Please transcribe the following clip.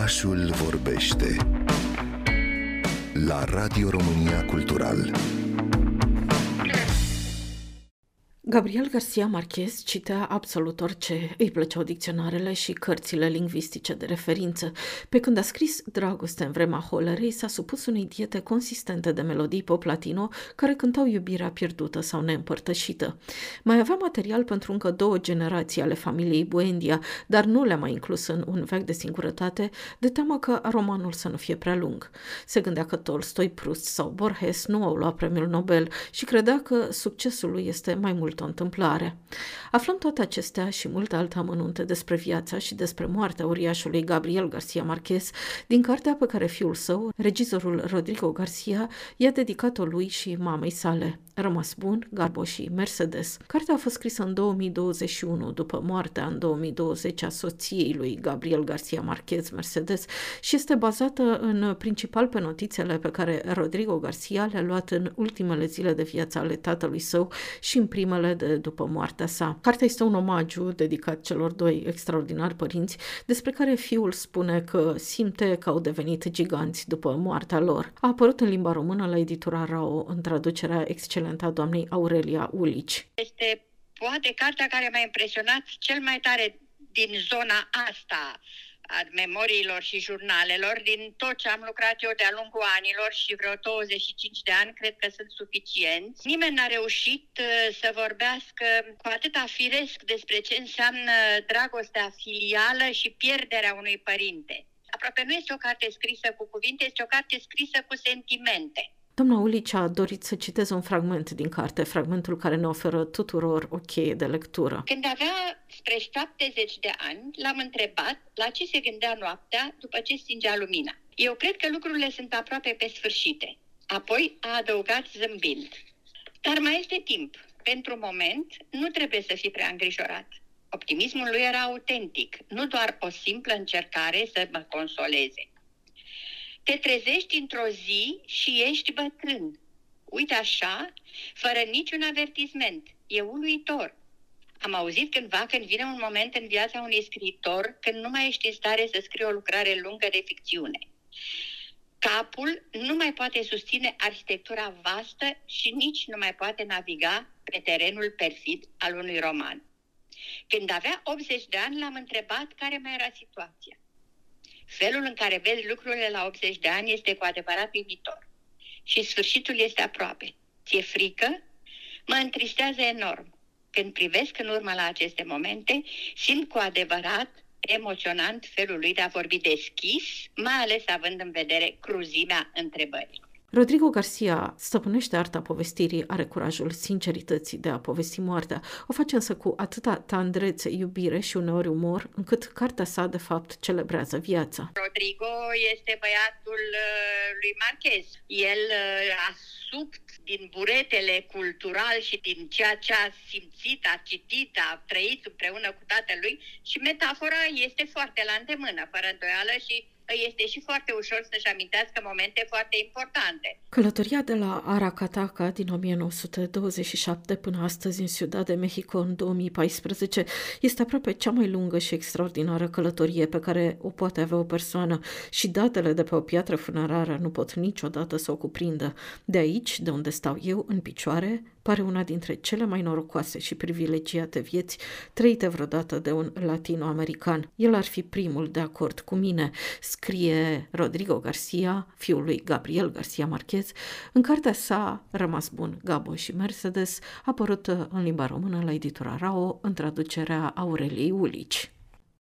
Orașul vorbește la Radio România Cultural. Gabriel García Márquez citea absolut orice, îi plăceau dicționarele și cărțile lingvistice de referință. Pe când a scris Dragoste în vremea holerei, s-a supus unei diete consistente de melodii pop latino care cântau iubirea pierdută sau neîmpărtășită. Mai avea material pentru încă 2 generații ale familiei Buendia, dar nu le-a mai inclus în Un veac de singurătate, de teamă că romanul să nu fie prea lung. Se gândea că Tolstoi, Proust sau Borges nu au luat premiul Nobel și credea că succesul lui este mai mult o întâmplare. Aflăm toate acestea și multe alte amănunte despre viața și despre moartea uriașului Gabriel García Márquez din cartea pe care fiul său, regizorul Rodrigo García, i-a dedicat-o lui și mamei sale, Rămas bun, Gabo și Mercedes. Cartea a fost scrisă în 2021, după moartea în 2020 a soției lui Gabriel García Márquez, Mercedes, și este bazată în principal pe notițele pe care Rodrigo García le-a luat în ultimele zile de viață ale tatălui său și în primele de după moartea sa. Cartea este un omagiu dedicat celor 2 extraordinari părinți, despre care fiul spune că simte că au devenit giganți după moartea lor. A apărut în limba română la editura Rao, în traducerea excelentă a doamnei Aurelia Ulici. Este poate cartea care m-a impresionat cel mai tare din zona asta a memoriilor și jurnalelor, din tot ce am lucrat eu de-a lungul anilor și vreo 25 de ani, cred că sunt suficienți. Nimeni n-a reușit să vorbească cu atâta firesc despre ce înseamnă dragostea filială și pierderea unui părinte. Aproape nu este o carte scrisă cu cuvinte, este o carte scrisă cu sentimente. Doamna Ulici a dorit să citeze un fragment din carte, fragmentul care ne oferă tuturor o cheie de lectură. Când avea spre 70 de ani, l-am întrebat la ce se gândea noaptea după ce stingea lumina. Eu cred că lucrurile sunt aproape pe sfârșite. Apoi a adăugat zâmbind: dar mai este timp. Pentru moment, nu trebuie să fii prea îngrijorat. Optimismul lui era autentic, nu doar o simplă încercare să mă consoleze. Te trezești într-o zi și ești bătrân. Uite așa, fără niciun avertisment. E uluitor. Am auzit cândva când vine un moment în viața unui scriitor când nu mai ești în stare să scrii o lucrare lungă de ficțiune. Capul nu mai poate susține arhitectura vastă și nici nu mai poate naviga pe terenul perfid al unui roman. Când avea 80 de ani, l-am întrebat care mai era situația. Felul în care vezi lucrurile la 80 de ani este cu adevărat uimitor. Și sfârșitul este aproape. Ți-e frică? Mă întristează enorm. Când privesc în urmă la aceste momente, simt cu adevărat emoționant felul lui de a vorbi deschis, mai ales având în vedere cruzimea întrebărilor. Rodrigo García stăpânește arta povestirii, are curajul sincerității de a povesti moartea. O face însă cu atâta tandrețe, iubire și uneori umor, încât cartea sa, de fapt, celebrează viața. Rodrigo este băiatul lui Márquez. El a subt din buretele cultural și din ceea ce a simțit, a citit, a trăit împreună cu tatălui și metafora este foarte la îndemână, fără îndoială, și este și foarte ușor să-și amintească momente foarte importante. Călătoria de la Aracataca din 1927 până astăzi în Ciudad de México în 2014 este aproape cea mai lungă și extraordinară călătorie pe care o poate avea o persoană și datele de pe o piatră funerară nu pot niciodată să o cuprindă. De aici, de unde stau eu, în picioare, pare una dintre cele mai norocoase și privilegiate vieți trăite vreodată de un latino-american. El ar fi primul de acord cu mine, scrie Rodrigo García, fiul lui Gabriel García Márquez, în cartea sa Rămas bun, Gabo și Mercedes, apărută în limba română la editura Rao, în traducerea Aureliei Ulici.